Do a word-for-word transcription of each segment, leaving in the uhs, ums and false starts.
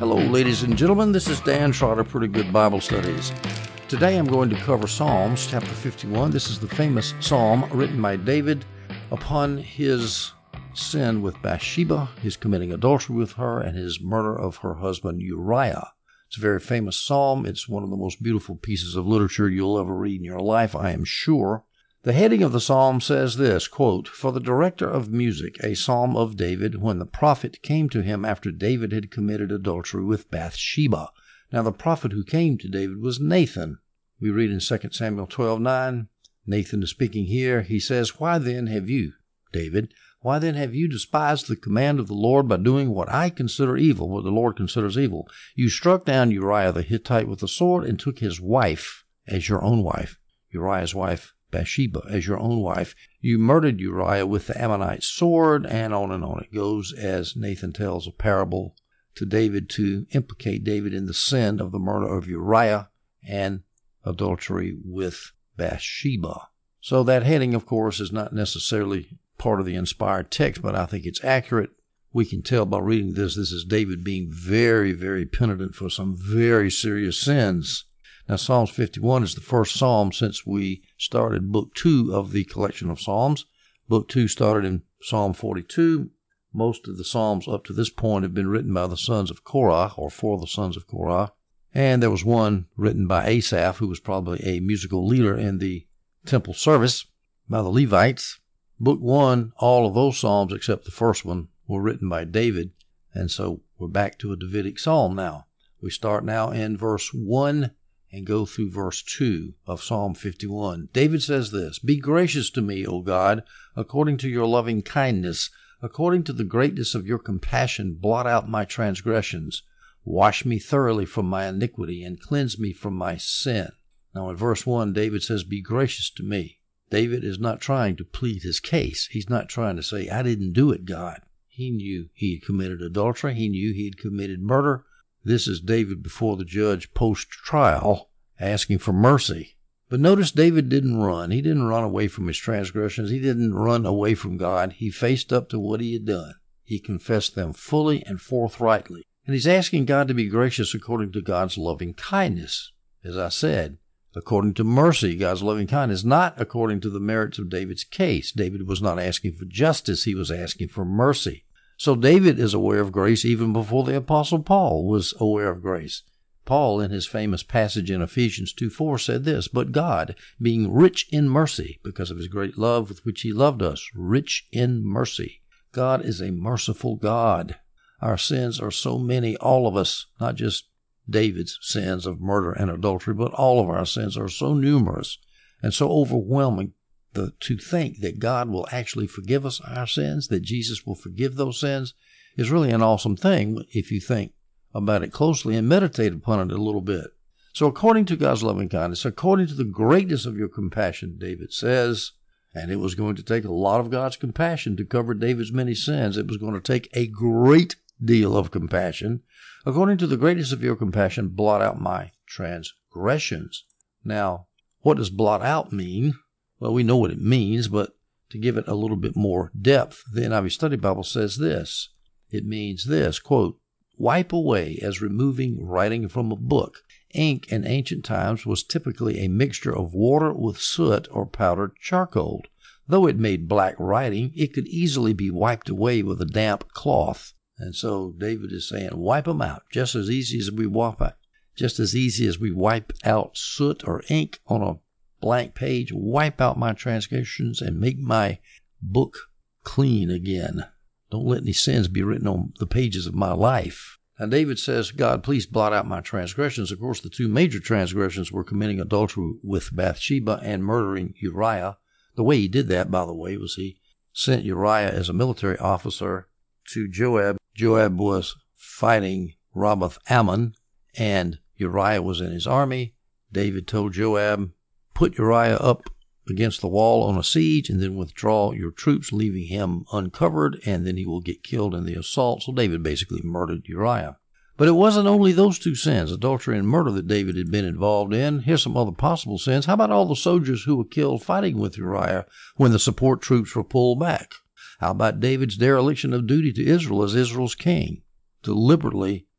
Hello, ladies and gentlemen. This is Dan Trotter, Pretty Good Bible Studies. Today I'm going to cover Psalms chapter fifty-one. This is the famous psalm written by David upon his sin with Bathsheba, his committing adultery with her, and his murder of her husband Uriah. It's a very famous psalm. It's one of the most beautiful pieces of literature you'll ever read in your life, I am sure. The heading of the psalm says this, quote, "For the director of music, a psalm of David, when the prophet came to him after David had committed adultery with Bathsheba." Now the prophet who came to David was Nathan. We read in Second Samuel twelve nine, Nathan is speaking here. He says, "Why then have you, David, why then have you despised the command of the Lord by doing what I consider evil, what the Lord considers evil? You struck down Uriah the Hittite with the sword and took his wife as your own wife," Uriah's wife, Bathsheba, "as your own wife. You murdered Uriah with the Ammonite sword," and on and on it goes as Nathan tells a parable to David to implicate David in the sin of the murder of Uriah and adultery with Bathsheba. So that heading, of course, is not necessarily part of the inspired text, but I think it's accurate. We can tell by reading this, this is David being very, very penitent for some very serious sins. Now, Psalms fifty-one is the first psalm since we started Book two of the collection of Psalms. Book two started in Psalm forty-two. Most of the Psalms up to this point have been written by the sons of Korah, or for the sons of Korah. And there was one written by Asaph, who was probably a musical leader in the temple service, by the Levites. Book one, all of those Psalms except the first one were written by David. And so we're back to a Davidic psalm now. We start now in verse one and go through verse two of Psalm fifty-one. David says this, "Be gracious to me, O God, according to your loving kindness, according to the greatness of your compassion, blot out my transgressions. Wash me thoroughly from my iniquity and cleanse me from my sin." Now in verse one, David says, "Be gracious to me." David is not trying to plead his case. He's not trying to say, "I didn't do it, God." He knew he had committed adultery. He knew he had committed murder. This is David before the judge post-trial asking for mercy. But notice David didn't run. He didn't run away from his transgressions. He didn't run away from God. He faced up to what he had done. He confessed them fully and forthrightly. And he's asking God to be gracious according to God's loving kindness. As I said, according to mercy, God's loving kindness, not according to the merits of David's case. David was not asking for justice. He was asking for mercy. So David is aware of grace even before the Apostle Paul was aware of grace. Paul, in his famous passage in Ephesians two four, said this, "But God, being rich in mercy, because of his great love with which he loved us," rich in mercy. God is a merciful God. Our sins are so many, all of us, not just David's sins of murder and adultery, but all of our sins are so numerous and so overwhelming. The, to think that God will actually forgive us our sins, that Jesus will forgive those sins, is really an awesome thing if you think about it closely and meditate upon it a little bit. So according to God's loving kindness, according to the greatness of your compassion, David says, and it was going to take a lot of God's compassion to cover David's many sins. It was going to take a great deal of compassion. According to the greatness of your compassion, blot out my transgressions. Now, what does blot out mean? Well, we know what it means, but to give it a little bit more depth, the N I V Study Bible says this. It means this, quote, "Wipe away as removing writing from a book. Ink in ancient times was typically a mixture of water with soot or powdered charcoal. Though it made black writing, it could easily be wiped away with a damp cloth." And so David is saying, wipe them out just as easy as we wipe out, just as easy as we wipe out soot or ink on a blank page. Wipe out my transgressions and make my book clean again. Don't let any sins be written on the pages of my life. Now David says, "God, please blot out my transgressions." Of course, the two major transgressions were committing adultery with Bathsheba and murdering Uriah. The way he did that, by the way, was he sent Uriah as a military officer to Joab. Joab was fighting Rabbath Ammon, and Uriah was in his army. David told Joab, "Put Uriah up against the wall on a siege and then withdraw your troops, leaving him uncovered, and then he will get killed in the assault." So David basically murdered Uriah. But it wasn't only those two sins, adultery and murder, that David had been involved in. Here's some other possible sins. How about all the soldiers who were killed fighting with Uriah when the support troops were pulled back? How about David's dereliction of duty to Israel as Israel's king? Deliberately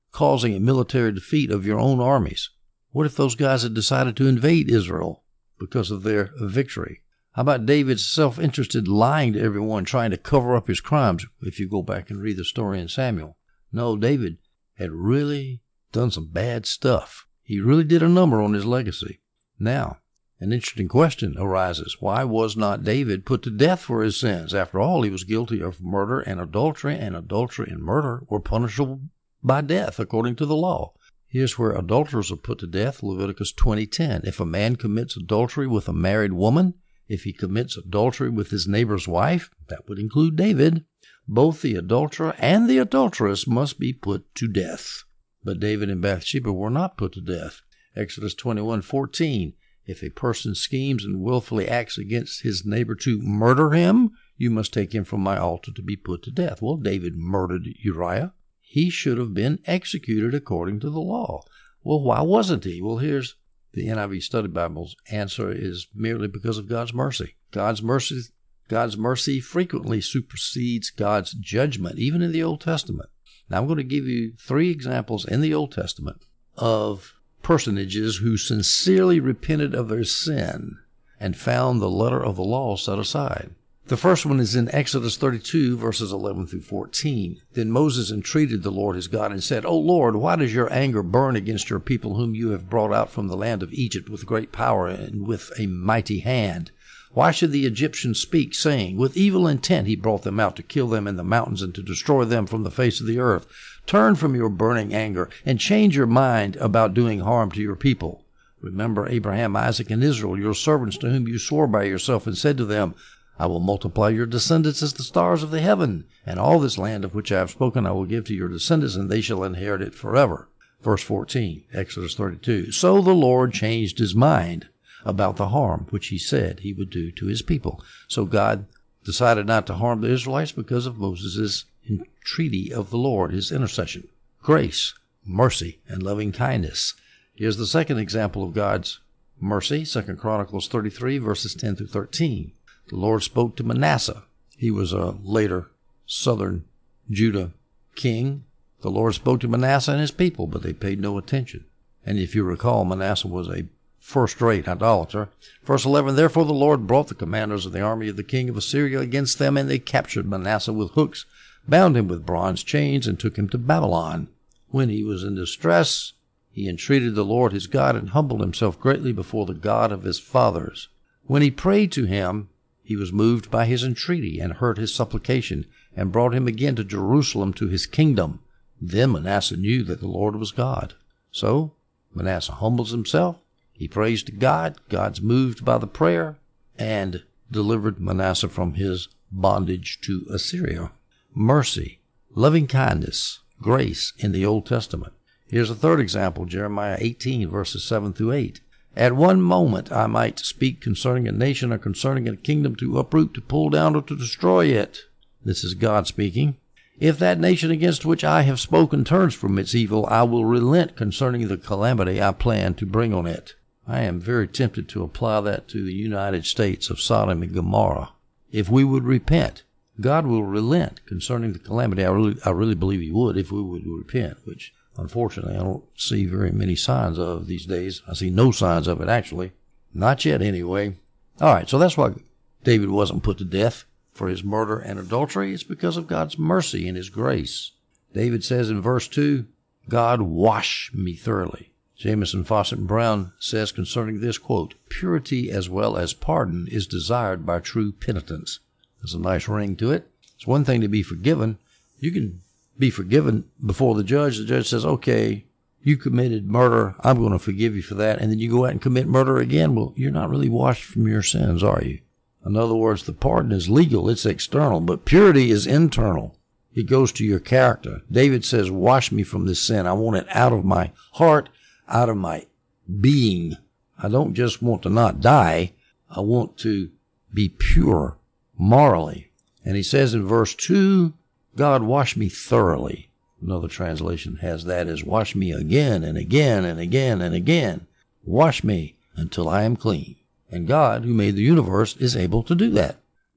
causing a military defeat of your own armies? What if those guys had decided to invade Israel because of their victory? How about David's self-interested lying to everyone, trying to cover up his crimes, if you go back and read the story in Samuel? No, David had really done some bad stuff. He really did a number on his legacy. Now, an interesting question arises. Why was not David put to death for his sins? After all, he was guilty of murder and adultery, and adultery and murder were punishable by death according to the law. Here's where adulterers are put to death, Leviticus twenty ten. If a man commits adultery with a married woman, if he commits adultery with his neighbor's wife, that would include David, both the adulterer and the adulteress must be put to death. But David and Bathsheba were not put to death. Exodus twenty-one fourteen. If a person schemes and willfully acts against his neighbor to murder him, you must take him from my altar to be put to death. Well, David murdered Uriah. He should have been executed according to the law. Well, why wasn't he? Well, here's the N I V Study Bible's answer is merely because of God's mercy. God's mercy, God's mercy frequently supersedes God's judgment, even in the Old Testament. Now, I'm going to give you three examples in the Old Testament of personages who sincerely repented of their sin and found the letter of the law set aside. The first one is in Exodus thirty-two, verses eleven through fourteen. Then Moses entreated the Lord his God and said, O Lord, why does your anger burn against your people whom you have brought out from the land of Egypt with great power and with a mighty hand? Why should the Egyptians speak, saying, with evil intent he brought them out to kill them in the mountains and to destroy them from the face of the earth? Turn from your burning anger and change your mind about doing harm to your people. Remember Abraham, Isaac, and Israel, your servants, to whom you swore by yourself and said to them, I will multiply your descendants as the stars of the heaven, and all this land of which I have spoken I will give to your descendants, and they shall inherit it forever. Verse fourteen, Exodus thirty-two. So the Lord changed his mind about the harm which he said he would do to his people. So God decided not to harm the Israelites because of Moses' entreaty of the Lord, his intercession. Grace, mercy, and loving kindness. Here's the second example of God's mercy, Second Chronicles thirty-three, verses ten through thirteen. The Lord spoke to Manasseh. He was a later southern Judah king. The Lord spoke to Manasseh and his people, but they paid no attention. And if you recall, Manasseh was a first-rate idolater. Verse eleven, Therefore the Lord brought the commanders of the army of the king of Assyria against them, and they captured Manasseh with hooks, bound him with bronze chains, and took him to Babylon. When he was in distress, he entreated the Lord his God and humbled himself greatly before the God of his fathers. When he prayed to him, he was moved by his entreaty and heard his supplication and brought him again to Jerusalem to his kingdom. Then Manasseh knew that the Lord was God. So Manasseh humbles himself. He prays to God. God's moved by the prayer and delivered Manasseh from his bondage to Assyria. Mercy, loving kindness, grace in the Old Testament. Here's a third example, Jeremiah eighteen, verses seven through eight. At one moment I might speak concerning a nation or concerning a kingdom to uproot, to pull down, or to destroy it. This is God speaking. If that nation against which I have spoken turns from its evil, I will relent concerning the calamity I plan to bring on it. I am very tempted to apply that to the United States of Sodom and Gomorrah. If we would repent, God will relent concerning the calamity. I really, I really believe he would if we would repent, which unfortunately I don't see very many signs of these days. I see no signs of it, actually. Not yet, anyway. All right, so that's why David wasn't put to death for his murder and adultery. It's because of God's mercy and his grace. David says in verse two, God wash me thoroughly. Jamieson, Fawcett, and Brown says concerning this, quote, purity as well as pardon is desired by true penitence. There's a nice ring to it. It's one thing to be forgiven. You can be forgiven before the judge. The judge says, okay, you committed murder. I'm going to forgive you for that. And then you go out and commit murder again. Well, you're not really washed from your sins, are you? In other words, the pardon is legal. It's external, but purity is internal. It goes to your character. David says, wash me from this sin. I want it out of my heart, out of my being. I don't just want to not die. I want to be pure morally. And he says in verse two, God wash me thoroughly. Another translation has that as wash me again and again and again and again. Wash me until I am clean. And God, who made the universe, is able to do that.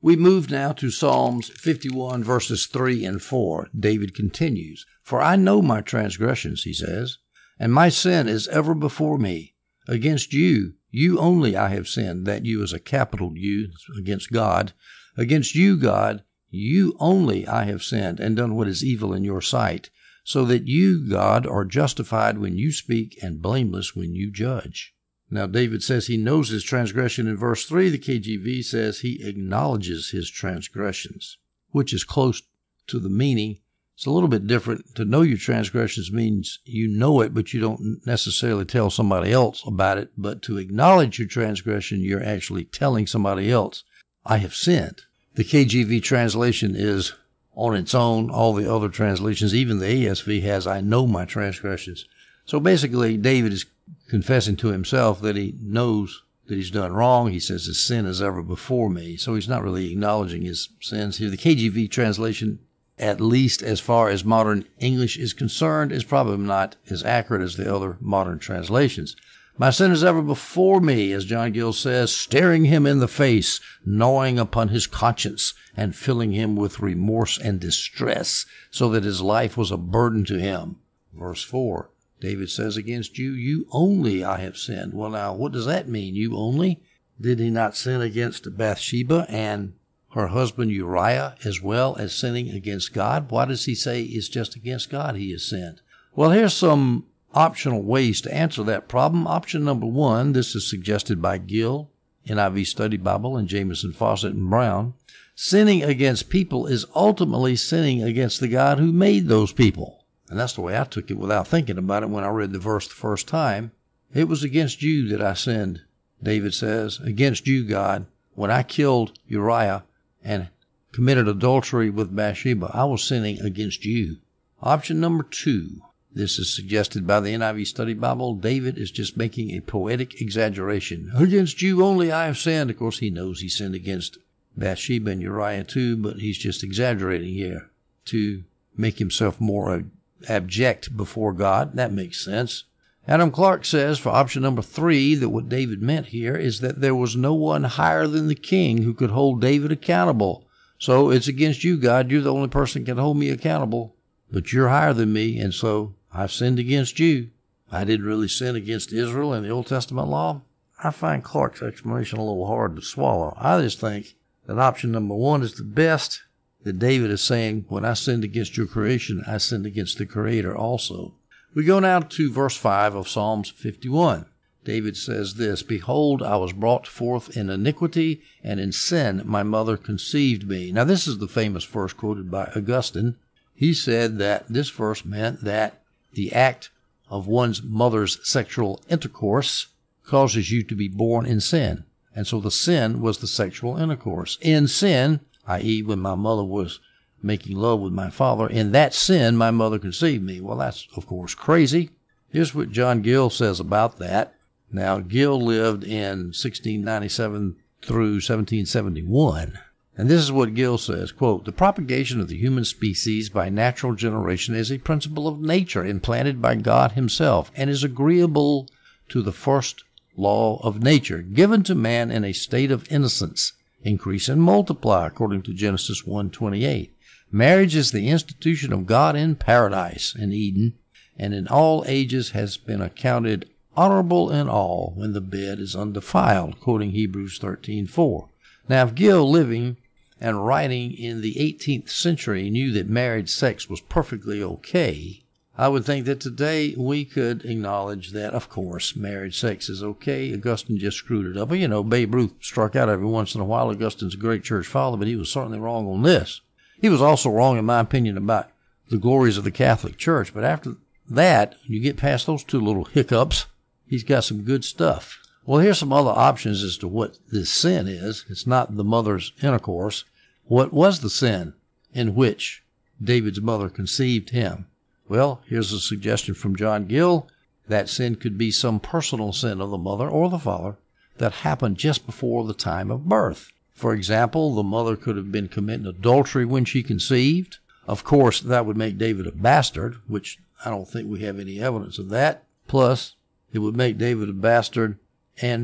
We move now to Psalms fifty-one, verses three and four. David continues, "For I know my transgressions," he says, "and my sin is ever before me. Against you, you only I have sinned." That you is a capital U, against God. "Against you, God, you only I have sinned, and done what is evil in your sight, so that you, God, are justified when you speak, and blameless when you judge." Now, David says he knows his transgression in verse three. The K J V says he acknowledges his transgressions, which is close to the meaning. It's a little bit different. To know your transgressions means you know it, but you don't necessarily tell somebody else about it. But to acknowledge your transgression, you're actually telling somebody else, "I have sinned." The K J V translation is on its own. All the other translations, even the A S V, has, "I know my transgressions." So basically, David is confessing to himself that he knows that he's done wrong. He says his sin is ever before me. So he's not really acknowledging his sins here. The K J V translation, at least as far as modern English is concerned, is probably not as accurate as the other modern translations. "My sin is ever before me," as John Gill says, staring him in the face, gnawing upon his conscience, and filling him with remorse and distress, so that his life was a burden to him. Verse four. David says, "Against you, you only I have sinned." Well, now, what does that mean, you only? Did he not sin against Bathsheba and her husband Uriah, as well as sinning against God? Why does he say it's just against God he has sinned? Well, here's some optional ways to answer that problem. Option number one, this is suggested by Gill, N I V Study Bible, and Jamieson, Fawcett, and Brown. Sinning against people is ultimately sinning against the God who made those people. And that's the way I took it without thinking about it when I read the verse the first time. "It was against you that I sinned," David says. "Against you, God. When I killed Uriah and committed adultery with Bathsheba, I was sinning against you." Option number two. This is suggested by the N I V Study Bible. David is just making a poetic exaggeration. "Against you only I have sinned." Of course, he knows he sinned against Bathsheba and Uriah too, but he's just exaggerating here to make himself more abject before God. That makes sense. Adam Clark says for option number three that what David meant here is that there was no one higher than the king who could hold David accountable. So it's against you, God. You're the only person that can hold me accountable. But you're higher than me, and so I've sinned against you. I didn't really sin against Israel in the Old Testament law. I find Clark's explanation a little hard to swallow. I just think that option number one is the best. That David is saying, when I sinned against your creation, I sinned against the Creator also. We go now to verse five of Psalms fifty-one. David says this, "Behold, I was brought forth in iniquity, and in sin my mother conceived me." Now this is the famous verse quoted by Augustine. He said that this verse meant that the act of one's mother's sexual intercourse causes you to be born in sin. And so the sin was the sexual intercourse. In sin, that is when my mother was making love with my father, in that sin my mother conceived me. Well, that's, of course, crazy. Here's what John Gill says about that. Now, Gill lived in sixteen ninety-seven through seventeen seventy-one. And this is what Gill says, quote, "The propagation of the human species by natural generation is a principle of nature implanted by God himself, and is agreeable to the first law of nature, given to man in a state of innocence. Increase and multiply, according to Genesis one twenty-eight. Marriage is the institution of God in paradise, in Eden, and in all ages has been accounted honorable in all when the bed is undefiled, quoting Hebrews thirteen four. Now, if Gill, living and writing in the eighteenth century, knew that married sex was perfectly okay, I would think that today we could acknowledge that, of course, married sex is okay. Augustine just screwed it up. But, you know, Babe Ruth struck out every once in a while. Augustine's a great church father, but he was certainly wrong on this. He was also wrong, in my opinion, about the glories of the Catholic Church. But after that, you get past those two little hiccups, he's got some good stuff. Well, here's some other options as to what this sin is. It's not the mother's intercourse. What was the sin in which David's mother conceived him? Well, here's a suggestion from John Gill. That sin could be some personal sin of the mother or the father that happened just before the time of birth. For example, the mother could have been committing adultery when she conceived. Of course, that would make David a bastard, which I don't think we have any evidence of that. Plus, it would make David a bastard and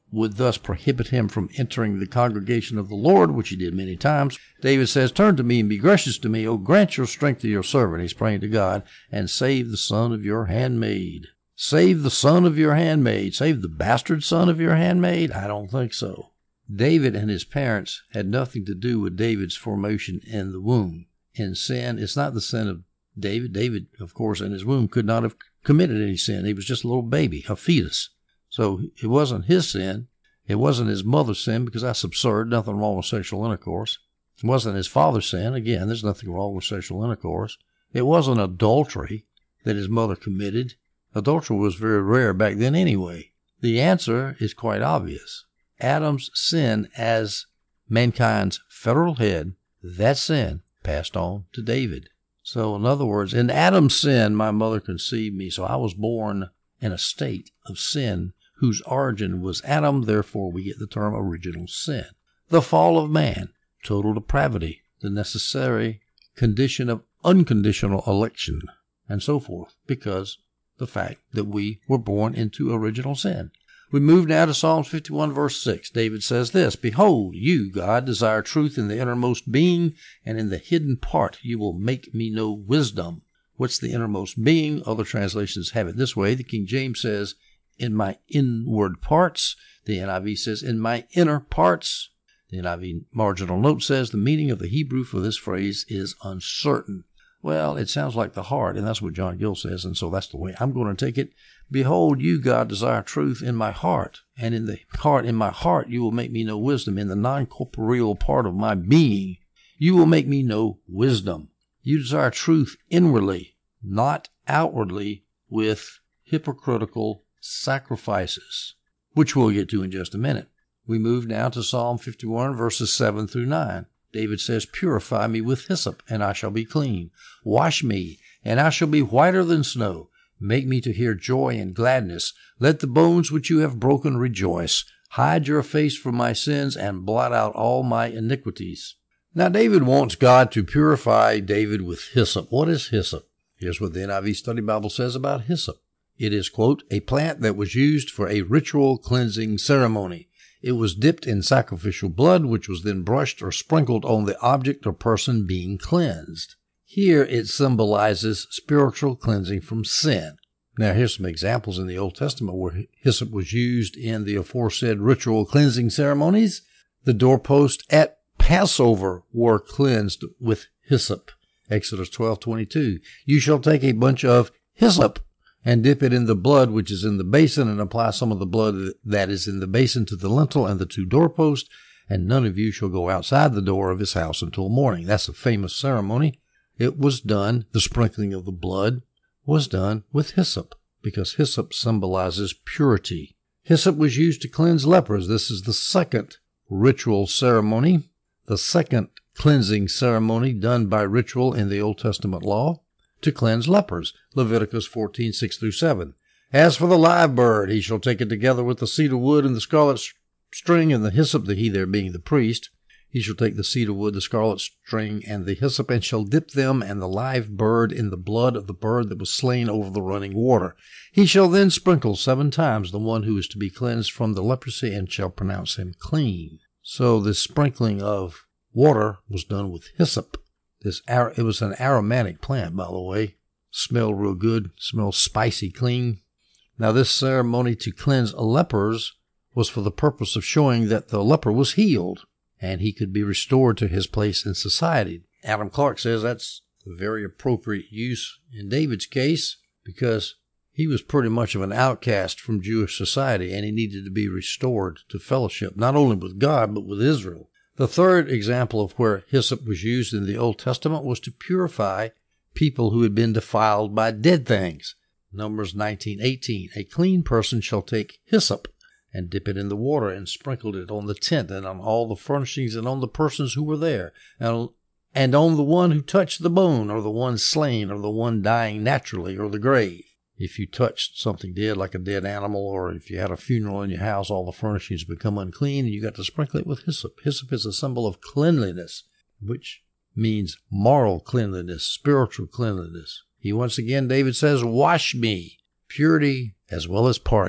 would thus prohibit him from entering the congregation of the Lord, which he did many times. David says, turn to me and be gracious to me. O grant your strength to your servant. He's praying to God. And save the son of your handmaid. Save the son of your handmaid. Save the bastard son of your handmaid? I don't think so. David and his parents had nothing to do with David's formation in the womb. In sin, it's not the sin of David. David, of course, in his womb could not have committed any sin. He was just a little baby, a fetus. So it wasn't his sin. It wasn't his mother's sin, because that's absurd. Nothing wrong with sexual intercourse. It wasn't his father's sin. Again, there's nothing wrong with sexual intercourse. It wasn't adultery that his mother committed. Adultery was very rare back then anyway. The answer is quite obvious. Adam's sin as mankind's federal head, that sin passed on to David. So in other words, in Adam's sin, my mother conceived me. So I was born in a state of sin whose origin was Adam. Therefore, we get the term original sin. The fall of man, total depravity, the necessary condition of unconditional election, and so forth, because the fact that we were born into original sin. We move now to Psalms fifty-one, verse six. David says this, Behold, you, God, desire truth in the innermost being, and in the hidden part you will make me know wisdom. What's the innermost being? Other translations have it this way. The King James says, in my inward parts. The N I V says, in my inner parts. The N I V marginal note says, the meaning of the Hebrew for this phrase is uncertain. Well, it sounds like the heart, and that's what John Gill says, and so that's the way I'm going to take it. Behold, you, God, desire truth in my heart, and in the heart, in my heart, you will make me know wisdom. In the non-corporeal part of my being, you will make me know wisdom. You desire truth inwardly, not outwardly, with hypocritical sacrifices, which we'll get to in just a minute. We move now to Psalm fifty-one, verses seven through nine. David says, Purify me with hyssop, and I shall be clean. Wash me, and I shall be whiter than snow. Make me to hear joy and gladness. Let the bones which you have broken rejoice. Hide your face from my sins, and blot out all my iniquities. Now, David wants God to purify David with hyssop. What is hyssop? Here's what the N I V Study Bible says about hyssop. It is, quote, a plant that was used for a ritual cleansing ceremony. It was dipped in sacrificial blood, which was then brushed or sprinkled on the object or person being cleansed. Here it symbolizes spiritual cleansing from sin. Now, here's some examples in the Old Testament where hyssop was used in the aforesaid ritual cleansing ceremonies. The doorposts at Passover were cleansed with hyssop. Exodus twelve twenty-two. You shall take a bunch of hyssop and dip it in the blood which is in the basin, and apply some of the blood that is in the basin to the lintel and the two doorposts, and none of you shall go outside the door of his house until morning. That's a famous ceremony. It was done, the sprinkling of the blood was done with hyssop, because hyssop symbolizes purity. Hyssop was used to cleanse lepers. This is the second ritual ceremony, the second cleansing ceremony done by ritual in the Old Testament law, to cleanse lepers. Leviticus fourteen, six through seven. As for the live bird, he shall take it together with the cedar wood and the scarlet string and the hyssop, the he there being the priest. He shall take the cedar wood, the scarlet string, and the hyssop, and shall dip them and the live bird in the blood of the bird that was slain over the running water. He shall then sprinkle seven times the one who is to be cleansed from the leprosy, and shall pronounce him clean. So this sprinkling of water was done with hyssop. This It was an aromatic plant, by the way. Smelled real good, smelled spicy clean. Now, this ceremony to cleanse lepers was for the purpose of showing that the leper was healed, and he could be restored to his place in society. Adam Clark says that's a very appropriate use in David's case, because he was pretty much of an outcast from Jewish society, and he needed to be restored to fellowship, not only with God, but with Israel. The third example of where hyssop was used in the Old Testament was to purify people who had been defiled by dead things. Numbers nineteen eighteen. A clean person shall take hyssop and dip it in the water, and sprinkled it on the tent and on all the furnishings and on the persons who were there, and, and on the one who touched the bone, or the one slain, or the one dying naturally, or the grave. If you touched something dead, like a dead animal, or if you had a funeral in your house, all the furnishings become unclean, and you got to sprinkle it with hyssop. Hyssop is a symbol of cleanliness, which means moral cleanliness, spiritual cleanliness. He once again, David says, wash me, purity as well as pardon.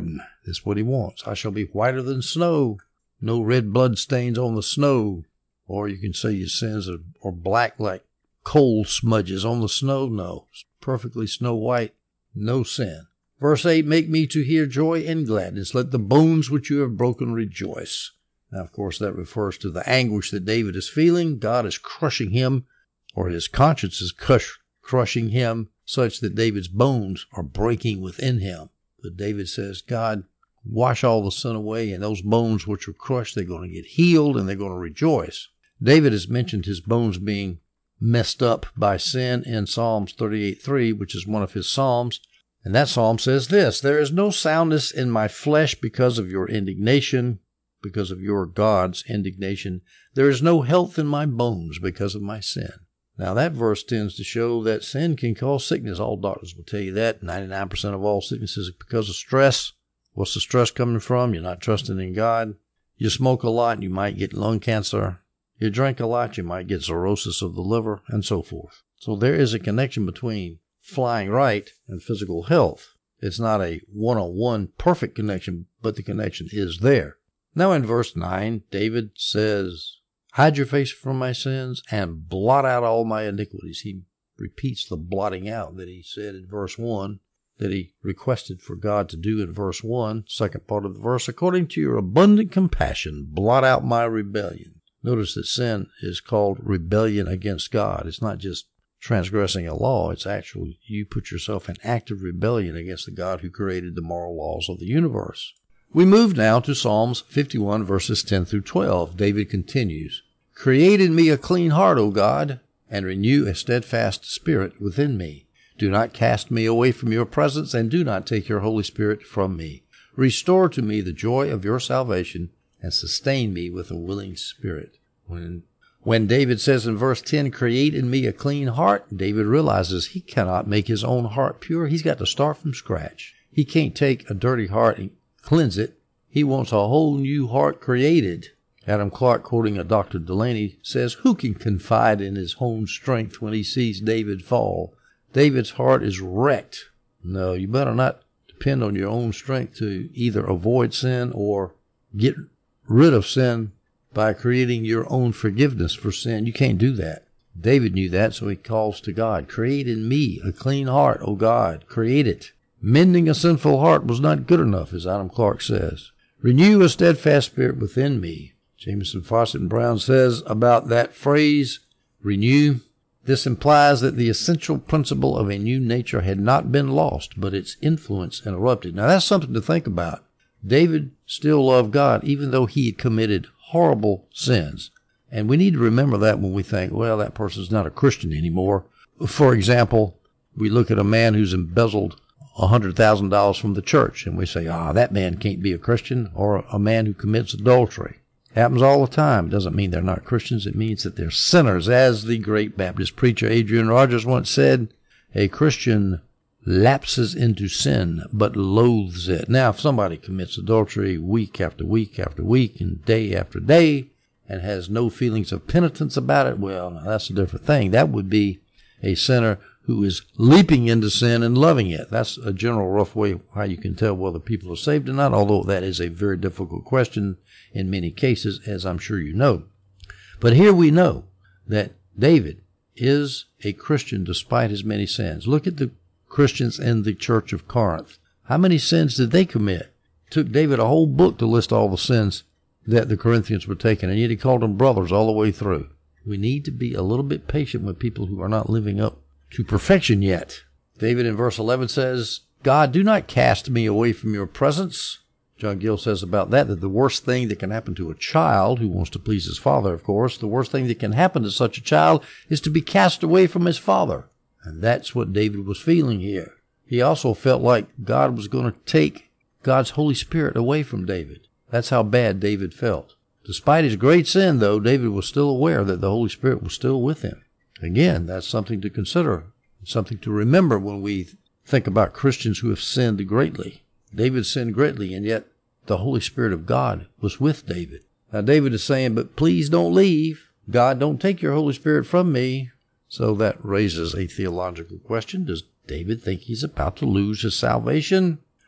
That's what he wants. I shall be whiter than snow. No red blood stains on the snow. Or you can say your sins are, are black like coal smudges on the snow. No, it's perfectly snow white. No sin. Verse eight, make me to hear joy and gladness. Let the bones which you have broken rejoice. Now, of course, that refers to the anguish that David is feeling. God is crushing him, or his conscience is crush, crushing him, such that David's bones are breaking within him. But David says, God, wash all the sin away, and those bones which are crushed, they're going to get healed, and they're going to rejoice. David has mentioned his bones being messed up by sin in Psalms thirty-eight three, which is one of his psalms. And that psalm says this, there is no soundness in my flesh because of your indignation, because of your God's indignation. There is no health in my bones because of my sin. Now that verse tends to show that sin can cause sickness. All doctors will tell you that. ninety-nine percent of all sicknesses are because of stress. What's the stress coming from? You're not trusting in God. You smoke a lot, you might get lung cancer. You drink a lot, you might get cirrhosis of the liver, and so forth. So there is a connection between flying right and physical health. It's not a one-on-one perfect connection, but the connection is there. Now in verse nine, David says, hide your face from my sins and blot out all my iniquities. He repeats the blotting out that he said in verse one, that he requested for God to do in verse one, second part of the verse, according to your abundant compassion, blot out my rebellion. Notice that sin is called rebellion against God. It's not just transgressing a law. It's actually you put yourself in active rebellion against the God who created the moral laws of the universe. We move now to Psalms fifty-one, verses ten through twelve. David continues, create in me a clean heart, O God, and renew a steadfast spirit within me. Do not cast me away from your presence, and do not take your Holy Spirit from me. Restore to me the joy of your salvation, and sustain me with a willing spirit. When, when David says in verse ten, create in me a clean heart, David realizes he cannot make his own heart pure. He's got to start from scratch. He can't take a dirty heart and cleanse it. He wants a whole new heart created. Adam Clark, quoting a Doctor Delaney, says, who can confide in his own strength when he sees David fall? David's heart is wrecked. No, you better not depend on your own strength to either avoid sin or get rid of sin by creating your own forgiveness for sin. You can't do that. David knew that, so he calls to God, create in me a clean heart, O God, create it. Mending a sinful heart was not good enough, as Adam Clark says. Renew a steadfast spirit within me. Jameson, Fawcett, and Brown says about that phrase, renew, this implies that the essential principle of a new nature had not been lost, but its influence interrupted. Now that's something to think about. David still loved God, even though he had committed horrible sins. And we need to remember that when we think, well, that person's not a Christian anymore. For example, we look at a man who's embezzled one hundred thousand dollars from the church, and we say, ah, that man can't be a Christian, or a man who commits adultery. Happens all the time. It doesn't mean they're not Christians. It means that they're sinners. As the great Baptist preacher Adrian Rogers once said, a Christian lapses into sin, but loathes it. Now, if somebody commits adultery week after week after week and day after day and has no feelings of penitence about it, well, now that's a different thing. That would be a sinner who is leaping into sin and loving it. That's a general rough way of how you can tell whether people are saved or not, although that is a very difficult question in many cases, as I'm sure you know. But here we know that David is a Christian despite his many sins. Look at the Christians in the church of Corinth. How many sins did they commit? It took David a whole book to list all the sins that the Corinthians were taking, and yet he called them brothers all the way through. We need to be a little bit patient with people who are not living up to perfection yet. David in verse eleven says, God, do not cast me away from your presence. John Gill says about that, that the worst thing that can happen to a child who wants to please his father, of course, the worst thing that can happen to such a child is to be cast away from his father. And that's what David was feeling here. He also felt like God was going to take God's Holy Spirit away from David. That's how bad David felt. Despite his great sin, though, David was still aware that the Holy Spirit was still with him. Again, that's something to consider, something to remember when we think about Christians who have sinned greatly. David sinned greatly, and yet the Holy Spirit of God was with David. Now, David is saying, but please don't leave. God, don't take your Holy Spirit from me. So that raises a theological question. Does David think he's about to lose his salvation?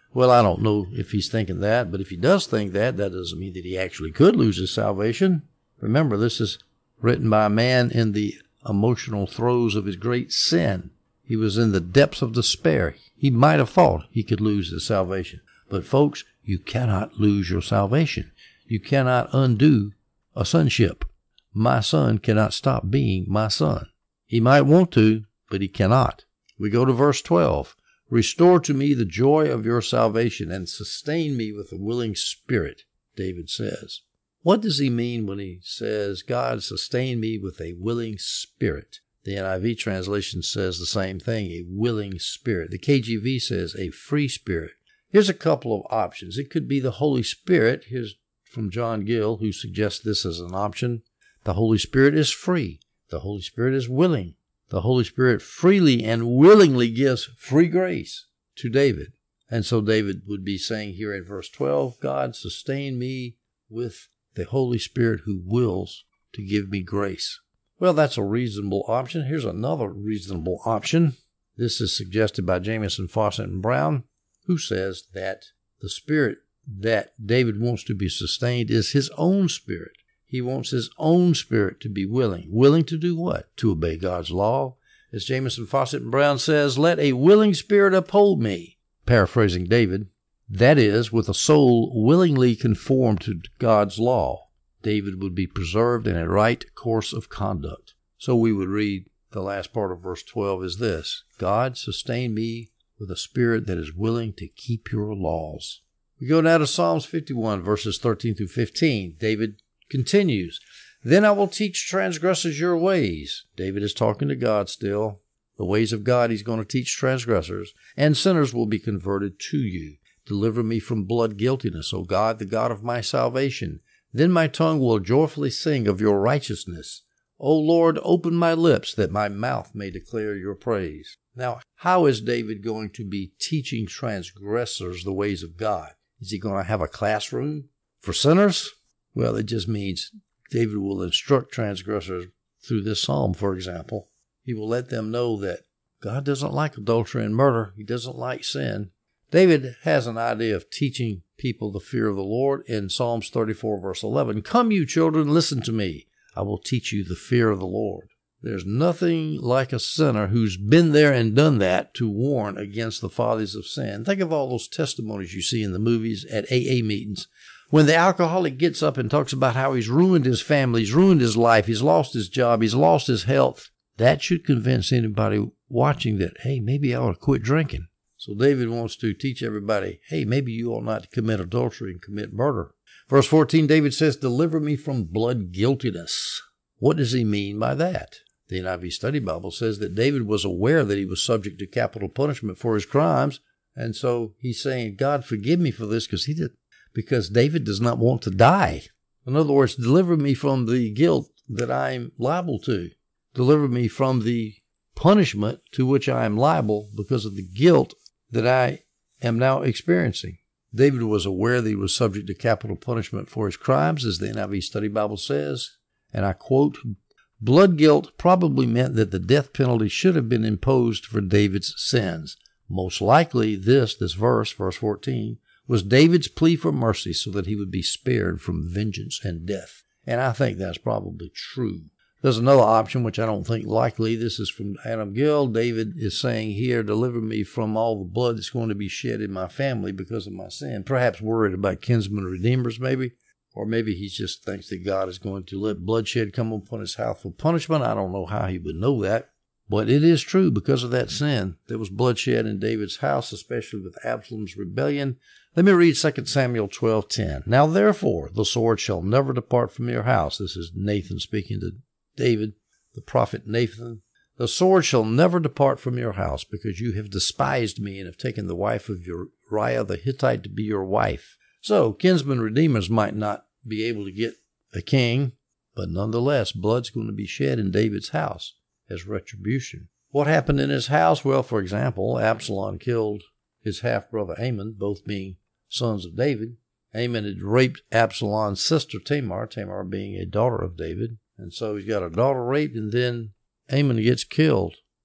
Well, I don't know if he's thinking that, but if he does think that, that doesn't mean that he actually could lose his salvation. Remember, this is written by a man in the emotional throes of his great sin. He was in the depths of despair. He might have thought he could lose his salvation. But folks, you cannot lose your salvation. You cannot undo a sonship. My son cannot stop being my son. He might want to, but he cannot. We go to verse twelve. Restore to me the joy of your salvation and sustain me with a willing spirit, David says. What does he mean when he says, God, sustain me with a willing spirit? The N I V translation says the same thing, a willing spirit. The K J V says a free spirit. Here's a couple of options. It could be the Holy Spirit. Here's from John Gill, who suggests this as an option. The Holy Spirit is free. The Holy Spirit is willing. The Holy Spirit freely and willingly gives free grace to David. And so David would be saying here in verse twelve, God, sustain me with the Holy Spirit who wills to give me grace. Well, that's a reasonable option. Here's another reasonable option. This is suggested by Jamieson, Fausset, and Brown, who says that the spirit that David wants to be sustained is his own spirit. He wants his own spirit to be willing. Willing to do what? To obey God's law. As Jamieson, Fausset, and Brown says, let a willing spirit uphold me. Paraphrasing David, that is, with a soul willingly conformed to God's law, David would be preserved in a right course of conduct. So we would read the last part of verse twelve is this, God, sustain me with a spirit that is willing to keep your laws. We go now to Psalms fifty-one, verses thirteen through fifteen. David continues, then I will teach transgressors your ways. David is talking to God still. The ways of God he's going to teach transgressors, and sinners will be converted to you. Deliver me from blood guiltiness, O God, the God of my salvation. Then my tongue will joyfully sing of your righteousness. O Lord, open my lips that my mouth may declare your praise. Now, how is David going to be teaching transgressors the ways of God? Is he going to have a classroom for sinners? Well, it just means David will instruct transgressors through this psalm, for example. He will let them know that God doesn't like adultery and murder. He doesn't like sin. David has an idea of teaching people the fear of the Lord in Psalms thirty-four, verse eleven. Come, you children, listen to me. I will teach you the fear of the Lord. There's nothing like a sinner who's been there and done that to warn against the follies of sin. Think of all those testimonies you see in the movies at A A meetings. When the alcoholic gets up and talks about how he's ruined his family, he's ruined his life, he's lost his job, he's lost his health, that should convince anybody watching that, hey, maybe I ought to quit drinking. So David wants to teach everybody, hey, maybe you ought not to commit adultery and commit murder. Verse fourteen, David says, deliver me from blood guiltiness. What does he mean by that? The N I V Study Bible says that David was aware that he was subject to capital punishment for his crimes. And so he's saying, God, forgive me for this because he did, because David does not want to die. In other words, deliver me from the guilt that I'm liable to. Deliver me from the punishment to which I am liable because of the guilt that I am now experiencing. David was aware that he was subject to capital punishment for his crimes, as the N I V Study Bible says, and I quote, blood guilt probably meant that the death penalty should have been imposed for David's sins. Most likely this, this verse, verse fourteen, was David's plea for mercy so that he would be spared from vengeance and death. And I think that's probably true. There's another option, which I don't think likely. This is from Adam Gill. David is saying here, deliver me from all the blood that's going to be shed in my family because of my sin. Perhaps worried about kinsmen redeemers, maybe. Or maybe he just thinks that God is going to let bloodshed come upon his house for punishment. I don't know how he would know that. But it is true, because of that sin, there was bloodshed in David's house, especially with Absalom's rebellion. Let me read Second Samuel twelve ten. Now therefore, the sword shall never depart from your house. This is Nathan speaking to David, the prophet Nathan. The sword shall never depart from your house, because you have despised me and have taken the wife of Uriah the Hittite to be your wife. So, kinsmen redeemers might not be able to get a king, but nonetheless, blood's going to be shed in David's house as retribution. What happened in his house? Well, for example, Absalom killed his half-brother Amnon, both being sons of David. Amnon had raped Absalom's sister Tamar, Tamar being a daughter of David. And so he's got a daughter raped, and then Amnon gets killed.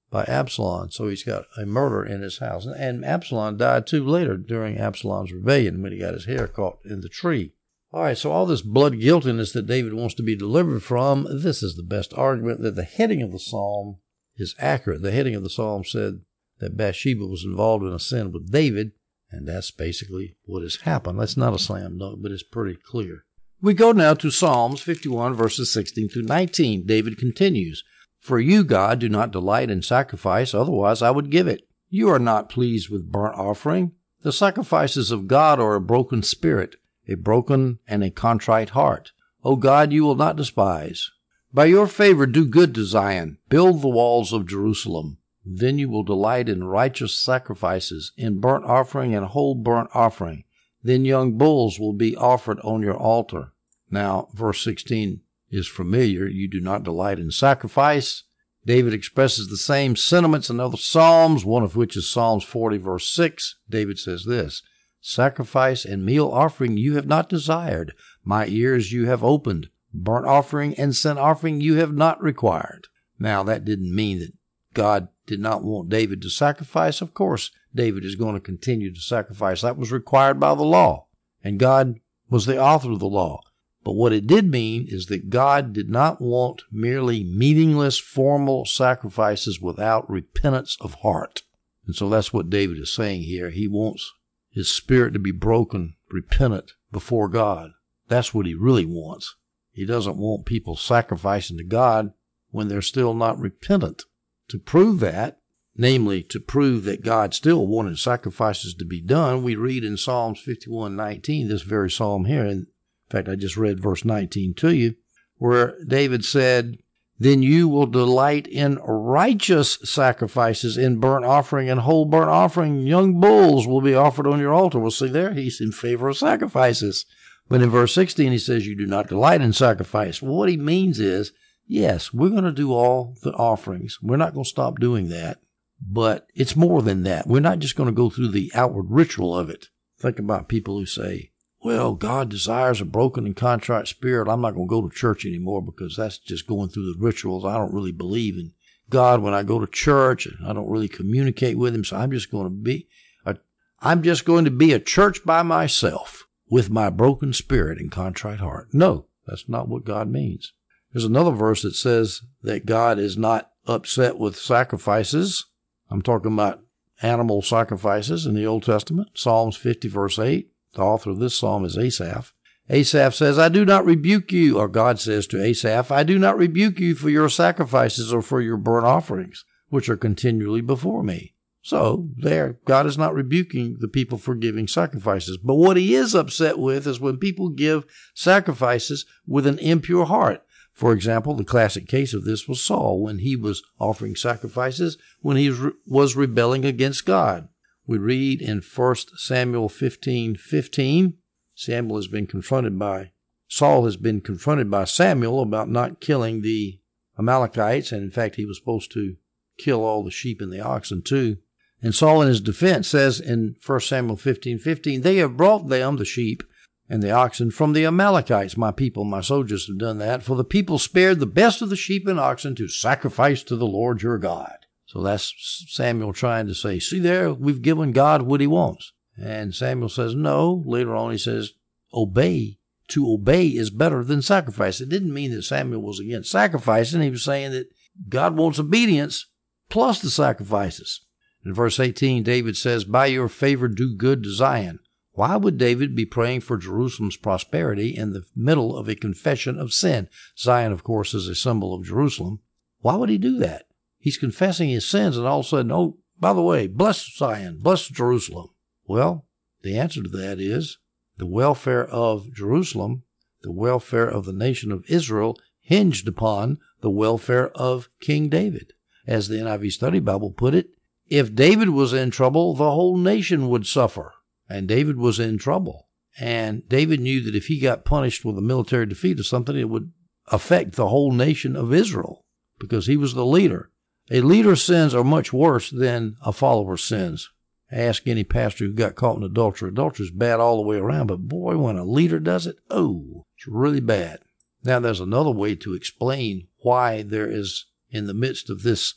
by Absalom. So he's got a murder in his house. And Absalom died too later during Absalom's rebellion when he got his hair caught in the tree. All right, so all this blood guiltiness that David wants to be delivered from, this is the best argument that the heading of the psalm is accurate. The heading of the psalm said that Bathsheba was involved in a sin with David, and that's basically what has happened. That's not a slam dunk, but it's pretty clear. We go now to Psalms fifty-one, verses sixteen through nineteen. David continues, "For you, God, do not delight in sacrifice, otherwise I would give it. You are not pleased with burnt offering. The sacrifices of God are a broken spirit, a broken and a contrite heart. O God, you will not despise. By your favor do good to Zion. Build the walls of Jerusalem. Then you will delight in righteous sacrifices, in burnt offering and whole burnt offering. Then young bulls will be offered on your altar." Now, verse sixteen is familiar. You do not delight in sacrifice. David expresses the same sentiments in other psalms, one of which is Psalms forty, verse six. David says this, "Sacrifice and meal offering you have not desired. My ears you have opened. Burnt offering and sin offering you have not required." Now, that didn't mean that God did not want David to sacrifice. Of course, David is going to continue to sacrifice. That was required by the law, and God was the author of the law. But what it did mean is that God did not want merely meaningless, formal sacrifices without repentance of heart. And so that's what David is saying here. He wants his spirit to be broken, repentant before God. That's what he really wants. He doesn't want people sacrificing to God when they're still not repentant. To prove that, namely to prove that God still wanted sacrifices to be done, we read in Psalms fifty-one nineteen, this very psalm here. In fact, I just read verse nineteen to you, where David said, "Then you will delight in righteous sacrifices, in burnt offering and whole burnt offering. Young bulls will be offered on your altar." Well, see there, he's in favor of sacrifices. But in verse sixteen, he says, "You do not delight in sacrifice." Well, what he means is, yes, we're going to do all the offerings. We're not going to stop doing that. But it's more than that. We're not just going to go through the outward ritual of it. Think about people who say, "Well, God desires a broken and contrite spirit. I'm not going to go to church anymore because that's just going through the rituals. I don't really believe in God when I go to church, and I don't really communicate with him. So I'm just going to be a, I'm just going to be a church by myself with my broken spirit and contrite heart." No, that's not what God means. There's another verse that says that God is not upset with sacrifices. I'm talking about animal sacrifices in the Old Testament. Psalms fifty, verse eight. The author of this psalm is Asaph. Asaph says, "I do not rebuke you," or God says to Asaph, "I do not rebuke you for your sacrifices or for your burnt offerings, which are continually before me." So there, God is not rebuking the people for giving sacrifices. But what he is upset with is when people give sacrifices with an impure heart. For example, the classic case of this was Saul when he was offering sacrifices when he was rebelling against God. We read in First Samuel fifteen fifteen, Samuel has been confronted by, Saul has been confronted by Samuel about not killing the Amalekites, and in fact he was supposed to kill all the sheep and the oxen too. And Saul in his defense says in First Samuel fifteen fifteen, "They have brought them, the sheep, and the oxen from the Amalekites. My people, my soldiers have done that, for the people spared the best of the sheep and oxen to sacrifice to the Lord your God." So that's Samuel trying to say, see there, we've given God what he wants. And Samuel says, no. Later on he says, obey. To obey is better than sacrifice. It didn't mean that Samuel was against sacrificing. He was saying that God wants obedience plus the sacrifices. In verse eighteen, David says, "By your favor do good to Zion." Why would David be praying for Jerusalem's prosperity in the middle of a confession of sin? Zion, of course, is a symbol of Jerusalem. Why would he do that? He's confessing his sins, and all of a sudden, oh, by the way, bless Zion, bless Jerusalem. Well, the answer to that is the welfare of Jerusalem, the welfare of the nation of Israel, hinged upon the welfare of King David. As the N I V Study Bible put it, if David was in trouble, the whole nation would suffer. And David was in trouble. And David knew that if he got punished with a military defeat or something, it would affect the whole nation of Israel because he was the leader. A leader's sins are much worse than a follower's sins. Ask any pastor who got caught in adultery. Adultery is bad all the way around, but boy, when a leader does it, oh, it's really bad. Now, there's another way to explain why there is, in the midst of this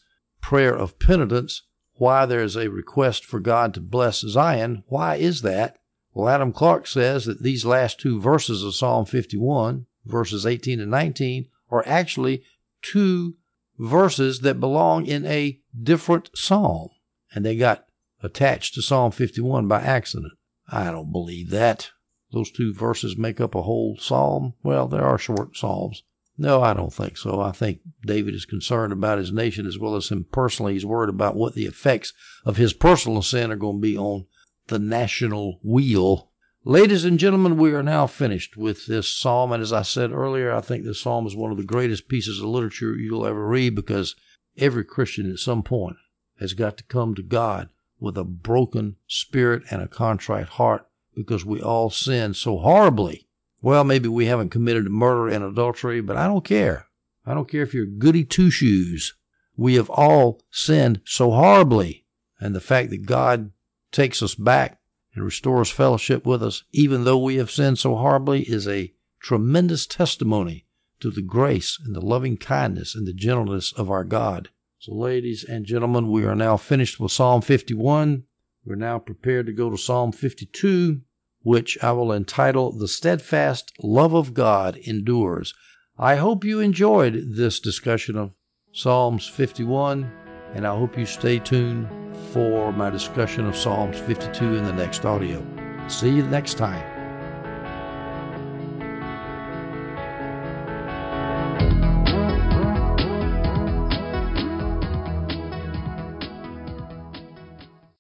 prayer of penitence, why there's a request for God to bless Zion. Why is that? Well, Adam Clarke says that these last two verses of Psalm fifty-one, verses eighteen and nineteen, are actually two verses that belong in a different psalm, and they got attached to Psalm fifty-one by accident. I don't believe that. Those two verses make up a whole psalm. Well, there are short psalms. No, I don't think so. I think David is concerned about his nation as well as him personally. He's worried about what the effects of his personal sin are going to be on the national wheel. Ladies and gentlemen, we are now finished with this psalm. And as I said earlier, I think this psalm is one of the greatest pieces of literature you'll ever read, because every Christian at some point has got to come to God with a broken spirit and a contrite heart, because we all sin so horribly. Well, maybe we haven't committed murder and adultery, but I don't care. I don't care if you're goody two-shoes. We have all sinned so horribly. And the fact that God takes us back and restores fellowship with us, even though we have sinned so horribly, is a tremendous testimony to the grace and the loving kindness and the gentleness of our God. So, ladies and gentlemen, we are now finished with Psalm fifty-one. We're now prepared to go to Psalm fifty-two, which I will entitle The Steadfast Love of God Endures. I hope you enjoyed this discussion of Psalms fifty-one, and I hope you stay tuned for my discussion of Psalms fifty-two in the next audio. See you next time.